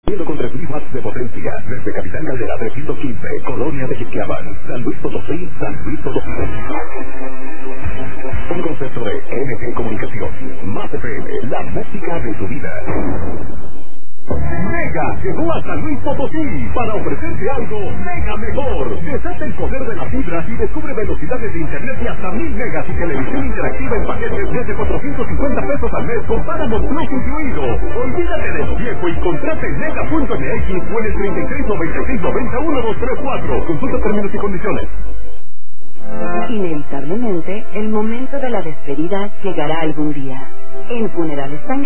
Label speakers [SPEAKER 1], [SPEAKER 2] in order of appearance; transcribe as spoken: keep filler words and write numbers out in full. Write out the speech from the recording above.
[SPEAKER 1] Con tres mil watts de potencia, desde Capitán Caldera trescientos quince, Colonia de Quiquiaban, San Luis Potosí, San Luis Potosí. Un concepto de M G Comunicación, Más F M, la música de tu vida. Mega llegó a San Luis Potosí para ofrecerte algo mega mejor. Desata el poder de las fibras y descubre velocidades de internet de hasta mil megas y televisión interactiva en paquetes desde cuatrocientos cincuenta pesos al mes con Paramount Plus incluido. Olvídate de lo viejo y contrata en mega punto m x o en el treinta y tres noventa y seis noventa uno dos tres cuatro. Consulta términos y condiciones.
[SPEAKER 2] Inevitablemente, el momento de la despedida llegará algún día. En Funerales Tan